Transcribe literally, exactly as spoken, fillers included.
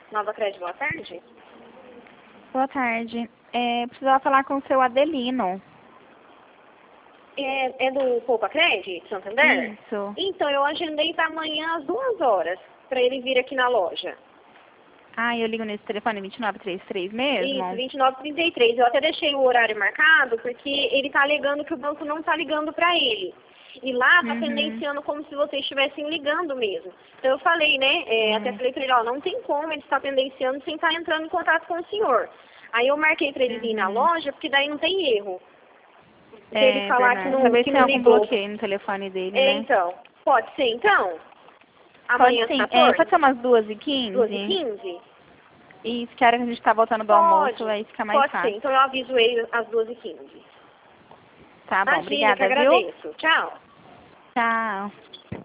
Nova Crédito, boa tarde. Boa tarde. É, precisava falar com o seu Adelino. É, é do Poupa Crédito, Santander? Isso. Então, eu agendei para amanhã às duas horas, para ele vir aqui na loja. Ah, eu ligo nesse telefone vinte e nove trinta e três mesmo? Isso, vinte e nove trinta e três. Eu até deixei o horário marcado, porque ele está alegando que o banco não está ligando para ele. E lá está Uhum. pendenciando como se vocês estivessem ligando mesmo. Então eu falei, né, é, Uhum. até falei para ele, ó, não tem como ele estar pendenciando sem estar entrando em contato com o senhor. Aí eu marquei para ele vir na Uhum. loja, porque daí não tem erro. Se É, ele falar verdade. que não, Talvez que tenha não algum ligou. bloqueio no telefone dele, É, né? então, pode ser então? Pode Amanhã às sim. É, quatorze? pode ser umas duas e duas e quinze? quinze? Isso, que a hora que a gente tá voltando do almoço, Pode, aí fica mais pode ser. fácil. Então eu aviso ele às duas e quinze. Tá bom, Imagina, que obrigada, viu? agradeço. Tchau. Tchau.